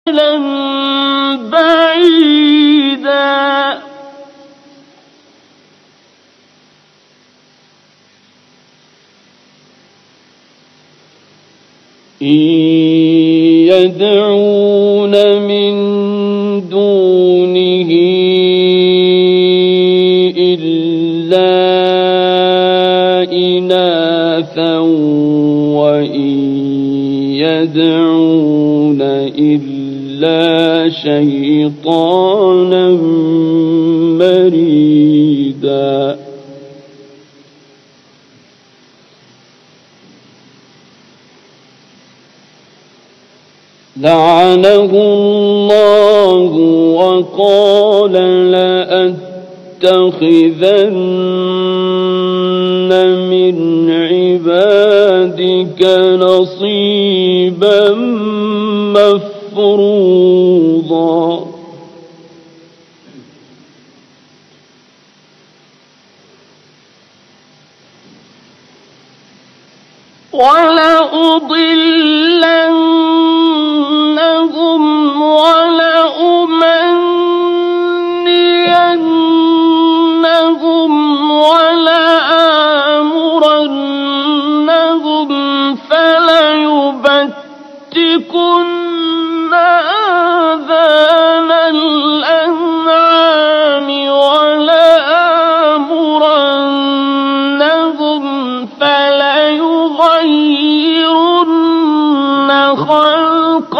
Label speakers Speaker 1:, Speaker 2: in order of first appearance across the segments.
Speaker 1: بعيدا إن يدعون من دونه إلا إناثا وإن يدعون إلا شيطانا مريدا لعنه الله وقال لأتخذن من عبادك نصيبا مفروضا ولأضلنهم ولأمنينهم ولآمرنهم فليبتكن آذان الأنعام ولآمرنهم فليغيرن خلق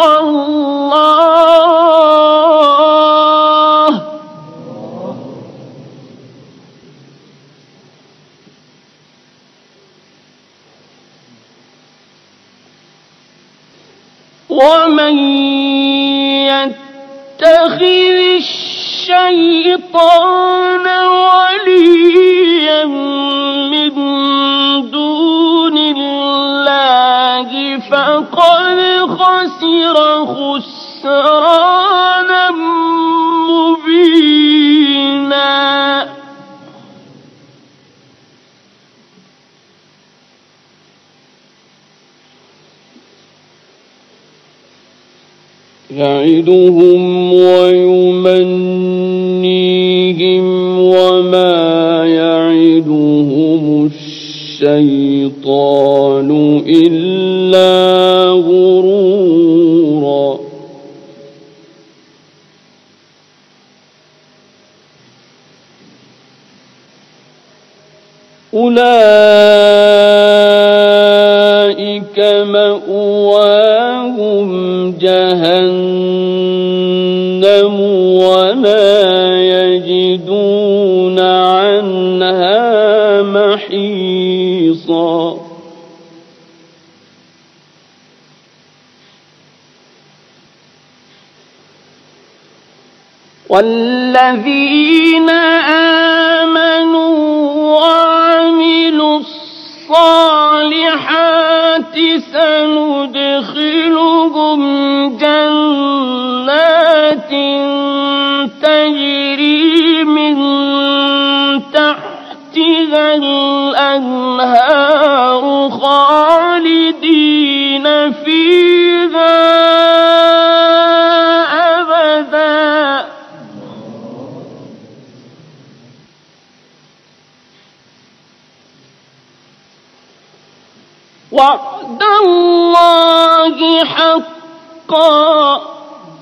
Speaker 1: الله ومن يتخذ الشيطان وليا من دون الله فقد خسر خسرانا مبينا يعدهم ويمنيهم وما يعدهم الشيطان إلا غرورا أولئك مأواهم جهنم ولا يجدون عنها محيصا والذين آمنوا وعملوا الصالحات سندخلهم جنات تجري من تحتها الأنهار خالدين فيها أبدا وعد الله حقا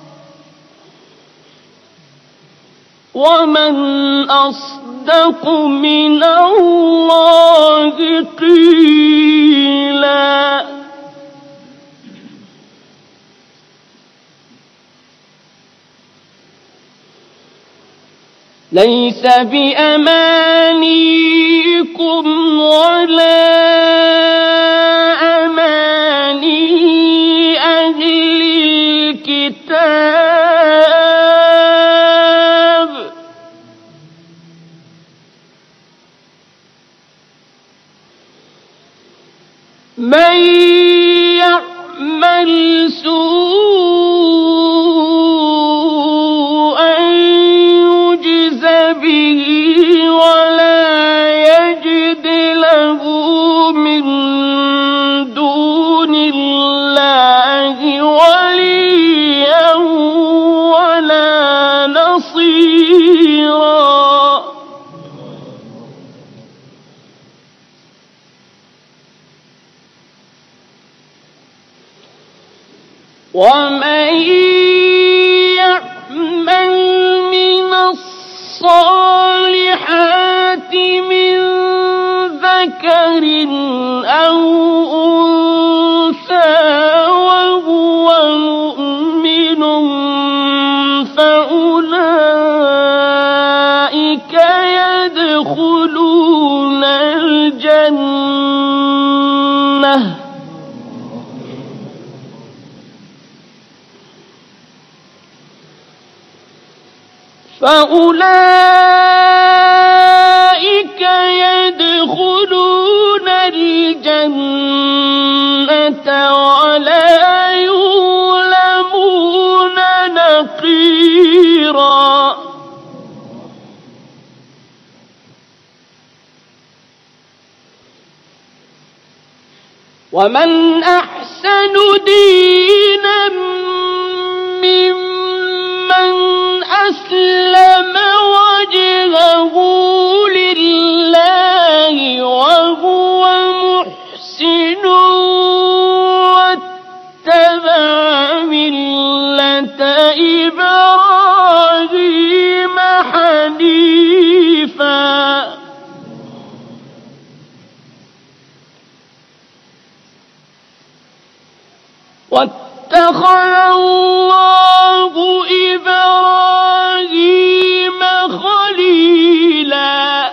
Speaker 1: ومن أصدق من الله قيلا ليس بأمانيكم ولا أماني أهل الكتاب من يعمل سوءا يجز به ولا يجد له من دون الله وليا ومن يعمل من الصالحات من ذكر أو أنثى وهو مؤمن فأولئك يدخلون الجنة ولا يظلمون نقيرا. ومن أحسن دينا ممن أسلم وجهه لله وهو محسن واتبع ملة إبراهيم حنيفا واتخذ الله إبراهيم خليلا.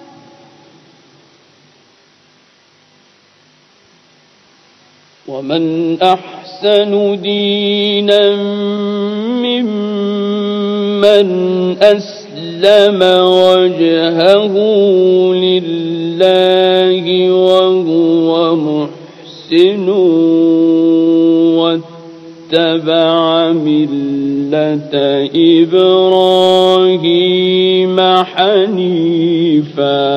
Speaker 1: ومن أحسن دينا ممن أسلم وجهه لله وهو محسن واتبع ملة إبراهيم حنيفا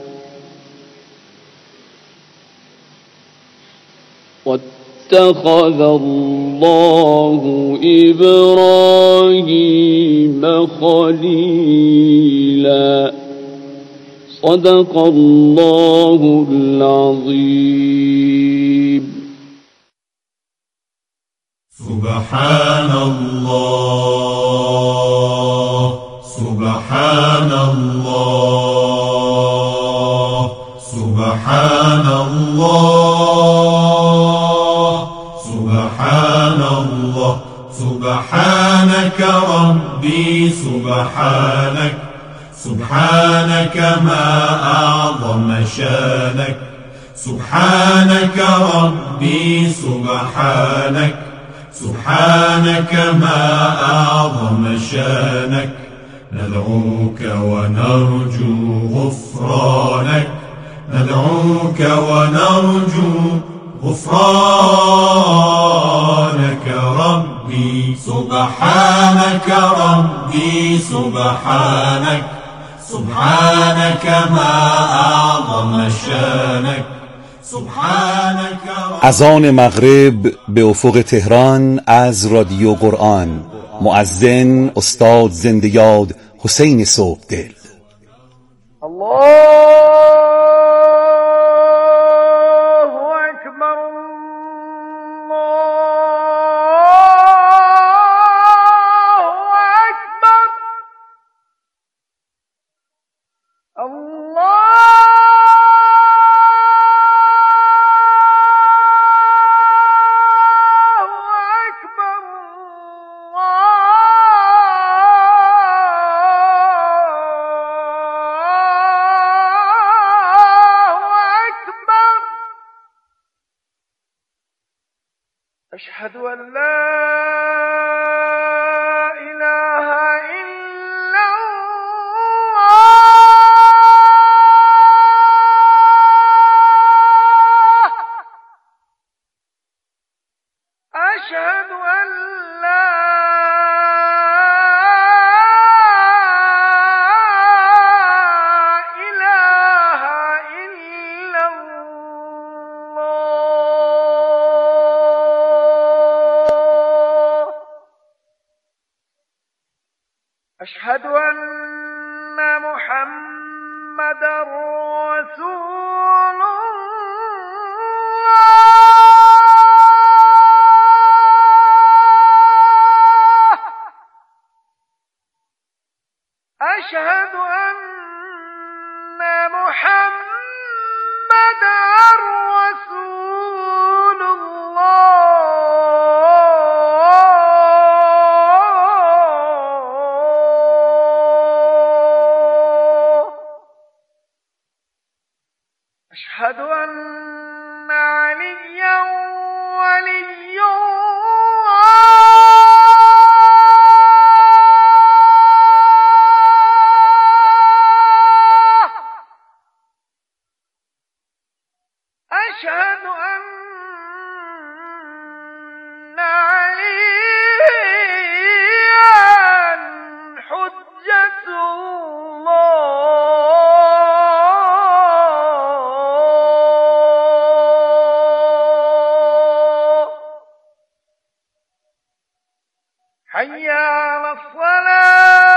Speaker 1: واتخذ الله إبراهيم خليلا. صدق الله العظيم.
Speaker 2: سبحان الله سبحان الله سبحان الله سبحان الله سبحانك ربي سبحانك سبحانك ما أعظم شانك سبحانك ربي سبحانك سبحانك ما أعظم شانك ندعوك ونرجو غفرانك ندعوك ونرجو غفرانك ربي سبحانك ربي سبحانك سبحانك ما أعظم شانك سبحانك.
Speaker 3: اذان مغرب به افق تهران از رادیو قرآن. مؤذن استاد زنده‌یاد حسین صبحدل.
Speaker 4: أشهد أن لا إله إلا الله. أشهد أن لا إله إلا الله. أشهد أن محمدًا رسول الله. حي على الصلاة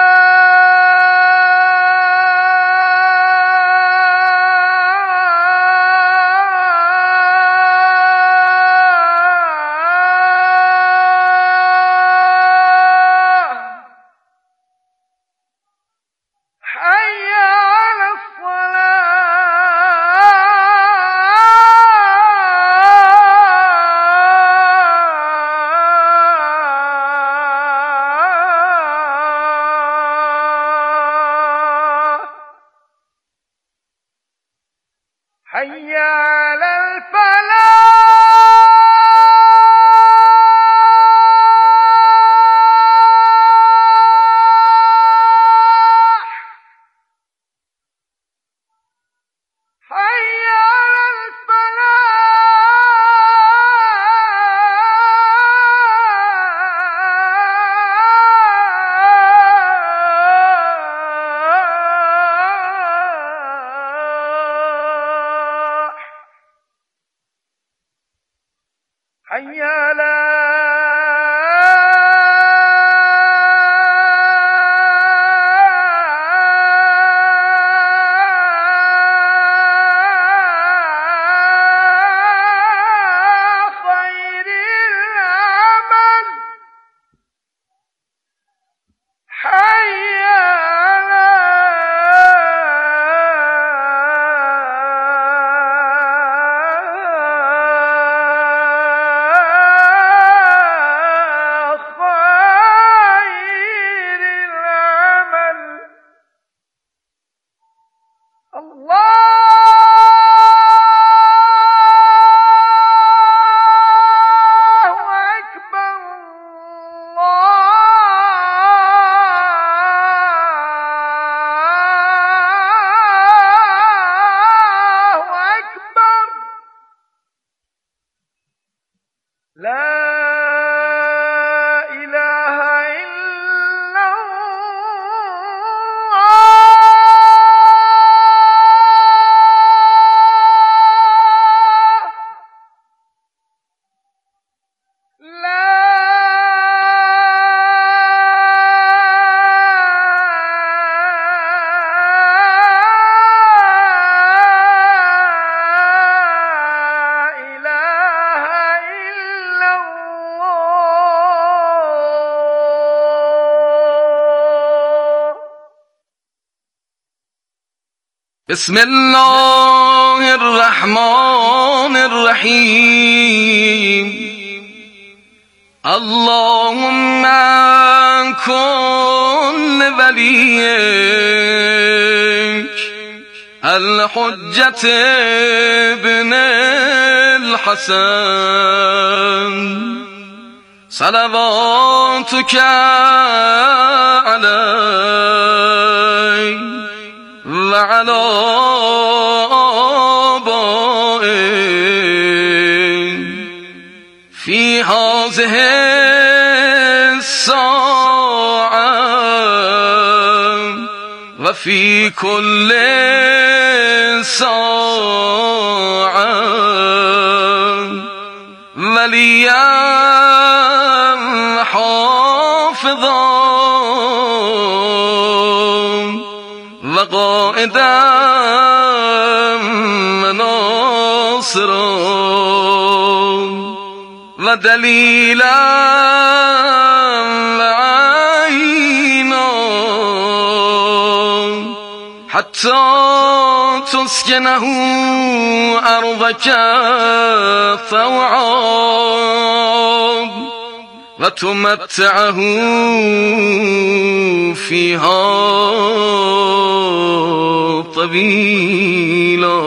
Speaker 4: حي على الفلاح حي على حي على خير العمل حي على لا إله إلا الله لا
Speaker 5: بسم الله الرحمن الرحيم اللهم كن لوليك الحجة ابن الحسن صلواتك عليه وعلى آبائه في هذه الساعة وفي كل ساعة وليا حافظا وقائدا وناصرا ودليلا وعينا حتى تسكنه أرضك طوعا وتمتعه فيها طويلا.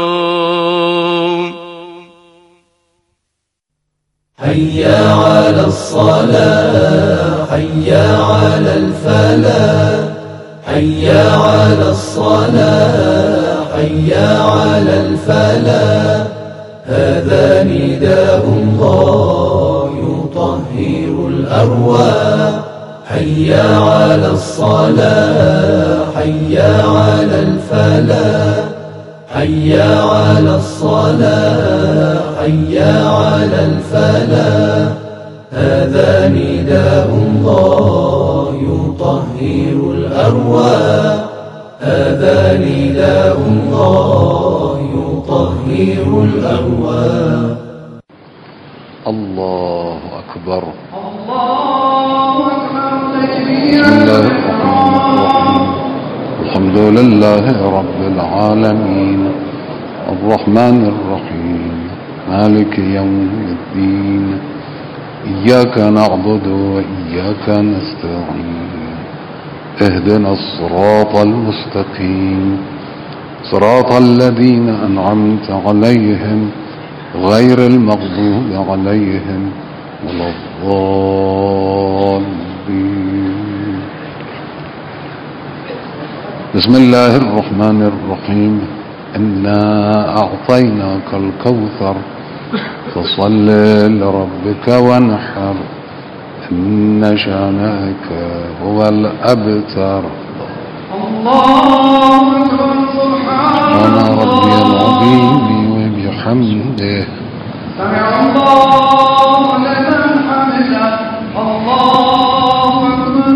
Speaker 6: حي على الصلاة حي على الفلاح حي على الصلاة حي على الفلاح هذا نداء الله يطهر الأرواح حي على الصلاة حي على الفلاح حي على الصلاة حي على الفلاح هذا نداء الله يطهر الأرواح، هذا نداء الله يطهر الأرواح.
Speaker 7: الله أكبر.
Speaker 4: الله أكبر
Speaker 7: بسم الله الرحمن الرحيم. الحمد لله رب العالمين الرحمن الرحيم مالك يوم الدين إياك نعبد وإياك نستعين اهدنا الصراط المستقيم صراط الذين أنعمت عليهم غير المغضوب عليهم ولا الضالين. بسم الله الرحمن الرحيم. إنا أعطيناك الكوثر فصل لربك وانحر إن شانئك هو الأبتر.
Speaker 4: الله أكبر.
Speaker 7: سبحان ربي العظيم وبحمده.
Speaker 4: سمع الله لمن حمده. الله أكبر.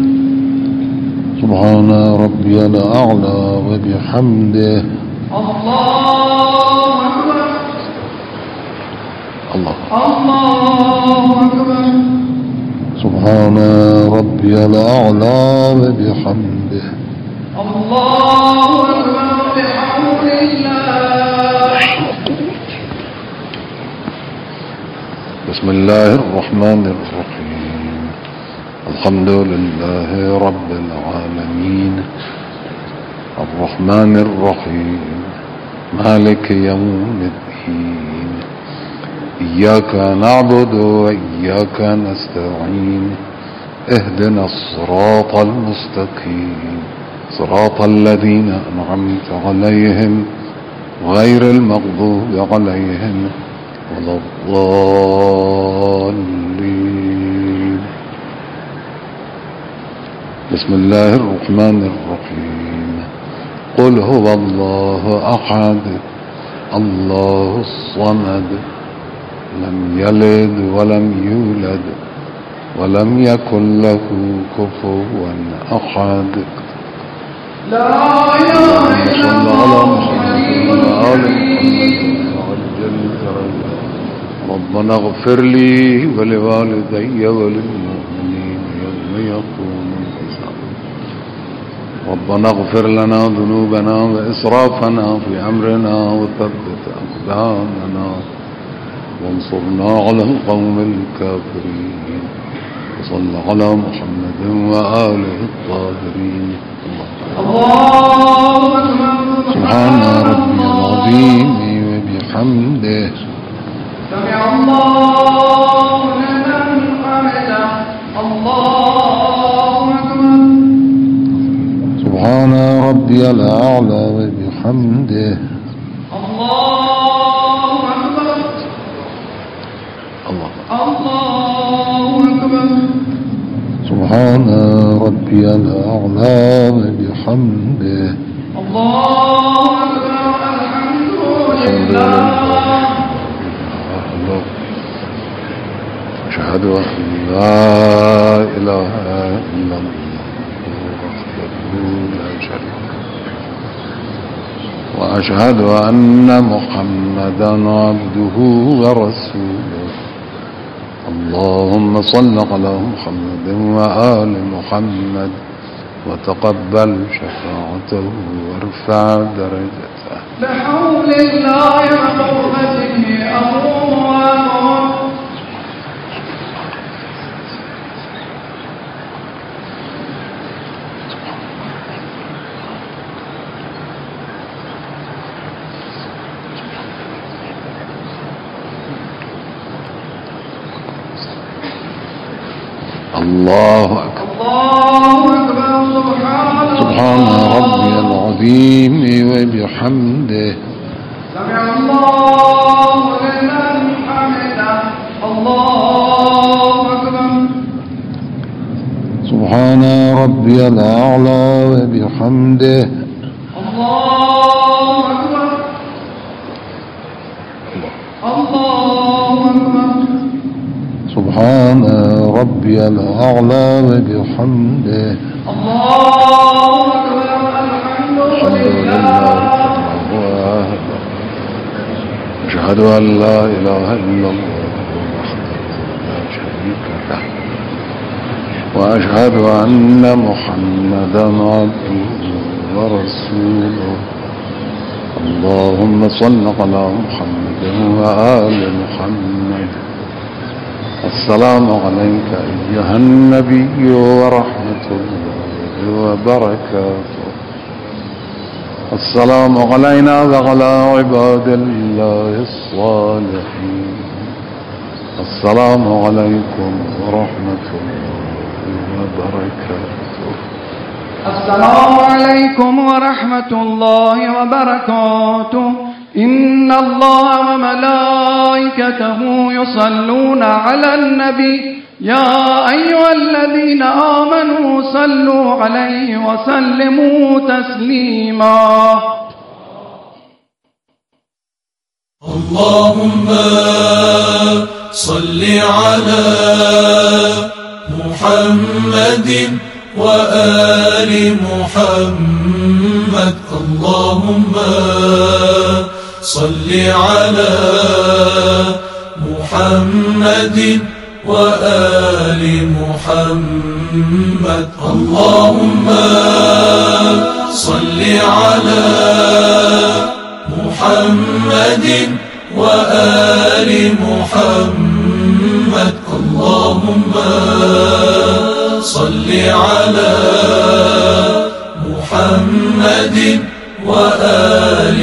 Speaker 7: سبحان ربي الأعلى وبحمده.
Speaker 4: الله أكبر.
Speaker 7: الله
Speaker 4: أكبر.
Speaker 7: سبحان ربي الأعلى وبحمده.
Speaker 4: الله أكبر بحول الله.
Speaker 7: بسم الله الرحمن الرحيم. الحمد لله رب العالمين الرحمن الرحيم مالك يوم الدين إياك نعبد وإياك نستعين اهدنا الصراط المستقيم صراط الذين أنعمت عليهم غير المغضوب عليهم ولا الضالين. بسم الله الرحمن الرحيم. قل هو الله أحد الله الصمد لم يلد ولم يولد ولم يكن له كفوا أحد.
Speaker 4: لا إله إلا الله.
Speaker 7: ربنا اغفر لي ولوالدي وللمؤمنين يوم يقوم الحساب. ربنا اغفر لنا ذنوبنا وإسرافنا في أمرنا وثبت أقدامنا وانصرنا على القوم الكافرين. وصلى على محمد وآله الطاهرين.
Speaker 4: الله أكبر.
Speaker 7: سبحان ربي العظيم وبحمده.
Speaker 4: سمع الله لمن حمده. الله أكبر.
Speaker 7: سبحان ربي الأعلى وبحمده.
Speaker 4: الله أكبر.
Speaker 7: الله
Speaker 4: أكبر.
Speaker 7: سبحان ربي الأعلى وبحمده.
Speaker 4: الله أكبر. الحمد لله.
Speaker 7: أشهد أن لا إله إلا الله وحده لا شريك له وأشهد أن محمدا عبده ورسوله. اللهم صل على محمد وآل محمد وتقبل شفاعته وارفع درجته.
Speaker 4: بحول الله وقوته أمر.
Speaker 7: الله أكبر.
Speaker 4: الله أكبر.
Speaker 7: سبحان ربي العظيم وبحمده.
Speaker 4: سمع الله لمن حمده. الله أكبر.
Speaker 7: سبحان ربي الأعلى وبحمده.
Speaker 4: الله أكبر. الله أكبر.
Speaker 7: سبحان ربي الأعلى وبحمده
Speaker 4: الله أكبر الحمد لله
Speaker 7: أشهد أن لا إله إلا الله وحده لا شريك له وأشهد أن محمدا عبده ورسوله اللهم صل على محمد وآل محمد السلام عليك أيها النبي ورحمة الله وبركاته السلام علينا وعلى عباد الله الصالحين السلام عليكم ورحمة الله وبركاته
Speaker 4: السلام عليكم ورحمة الله وبركاته إن الله وملائكته يصلون على النبي يا أيها الذين آمنوا صلوا عليه وسلموا تسليما
Speaker 2: اللهم صل على محمد وآل محمد اللهم صل على محمد وآل محمد اللهم صل على محمد وآل محمد اللهم صل على محمد وآل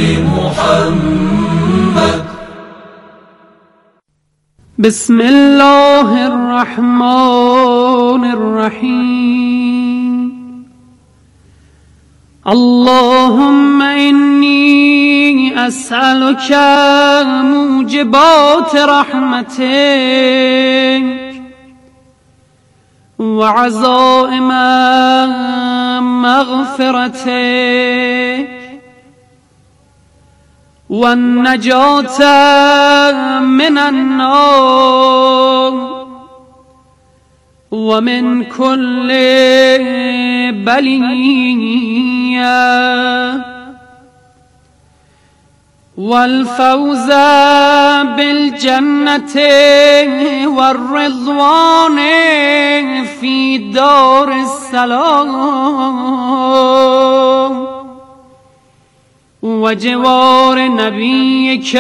Speaker 2: محمد
Speaker 8: بسم الله الرحمن الرحيم اللهم إني أسألك موجبات رحمتك وعزائم مغفرتك والنجاة من النار ومن كل بلية والفوز بالجنة والرضوان في دار السلام وجوار نبيك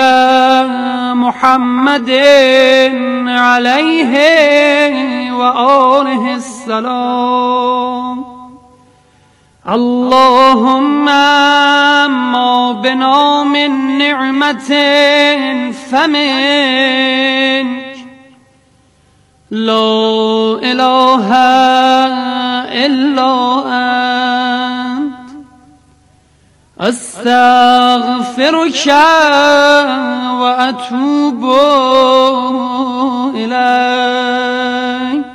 Speaker 8: محمد عليه وآله السلام اللهم ما بنا من نعمة فمنك لا إله إلا أنت أستغفرك وأتوب إليك.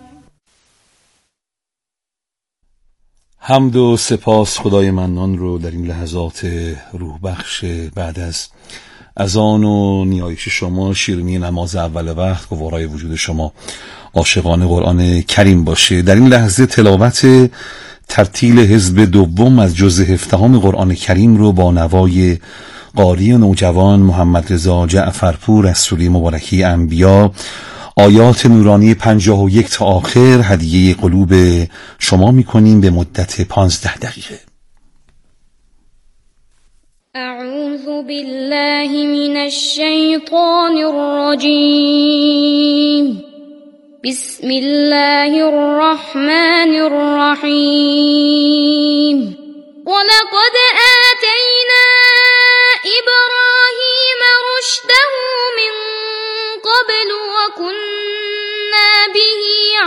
Speaker 3: حمد و سپاس خدای منان رو در این لحظات روح بخش بعد از اذان و نیایش شما، شیرینی نماز اول وقت، گوارای وجود شما عاشقان قرآن کریم باشه. در این لحظه تلاوت ترتیل حزب دوم از جزء 17 قرآن کریم رو با نوای قاری نوجوان محمد رضا جعفرپور از سوره مبارکه انبیا آیات نورانی 51 تا آخر هدیه قلوب شما میکنیم به مدت 15 دقیقه.
Speaker 9: اعوذ بالله من الشیطان الرجیم بسم الله الرحمن الرحیم ولقد آتینا إبراهيم رشده من قبل وكنا به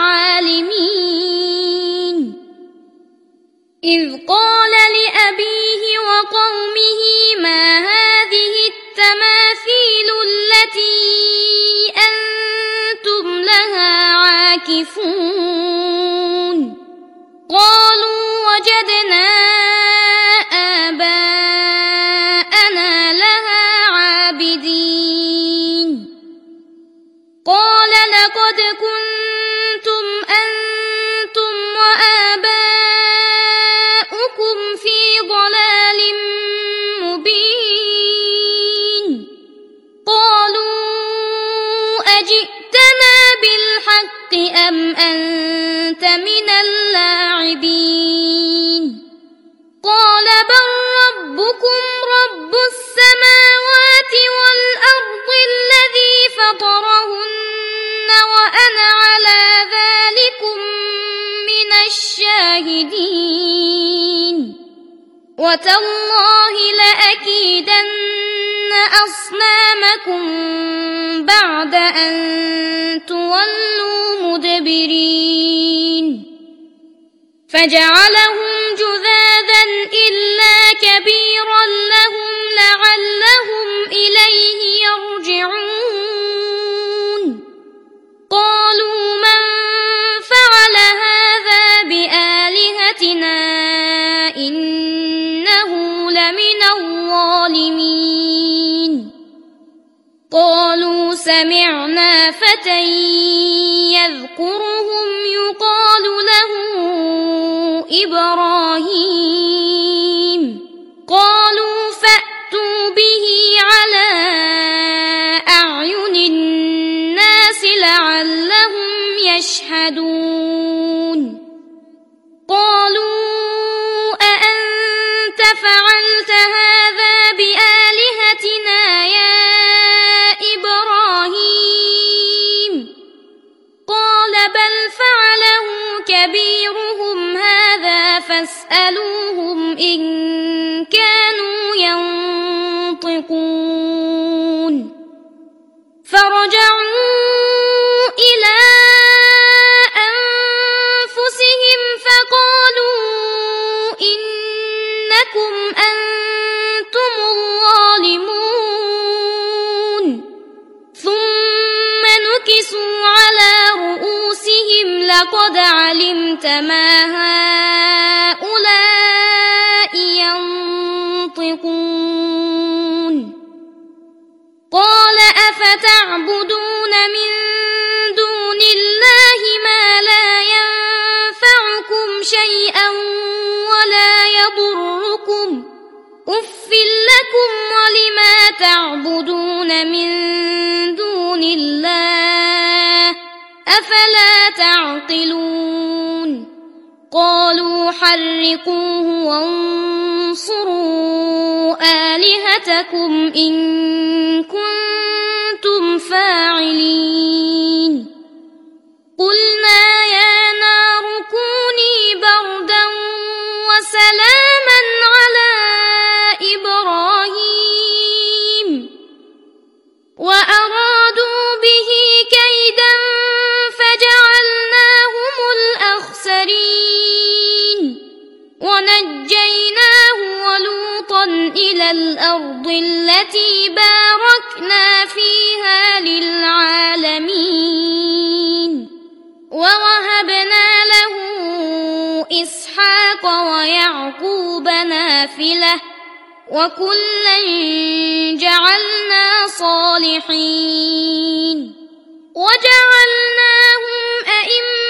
Speaker 9: عالمين إذ قال لأبيه وقومه ما هذه التماثيل التي أنتم لها عاكفون قالوا وجدنا قال لقد كنتم أم أنت من اللاعبين قال بل ربكم رب السماوات والأرض الذي فطرهن وأنا على ذلكم من الشاهدين وتالله لأكيدن أصنامكم بعد أن تولوا مدبرين فجعلهم جذاذا إلا كبيرا لهم لعلهم إليه يرجعون قالوا من فعل هذا بآلهتنا إنه لمن الظالمين قالوا سمعنا فتى يذكرهم يقال له إبراهيم قالوا فأتوا به على أعين الناس لعلهم يشهدون قالوا أأنت فعلت هذا بآلهتنا يا إبراهيم قال بل فعله كبيرهم هذا فاسألوهم إن كانوا ينطقون فرجعوا إلى أنفسهم فقالوا إنكم أنتم الظالمون ثم نكسوا على رؤوسهم لقد علمت ما هؤلاء ينطقون قال أفتعبدون من دون الله ما لا ينفعكم شيئا ولا يضركم أف لكم ولما تعبدون من دون الله أفلا تعقلون قالوا حرقوه وانصروا آلهتكم إن كنتم فاعلين قلنا يا نار كوني بردا وسلاما على إبراهيم وأرادوا به كيدا فجعلناهم الأخسرين ونجيناه ولوطا إلى الأرض التي باركنا فيها للعالمين ووهبنا له إسحاق ويعقوب نافلة وكلا جعلنا صالحين وجعلناهم أئمة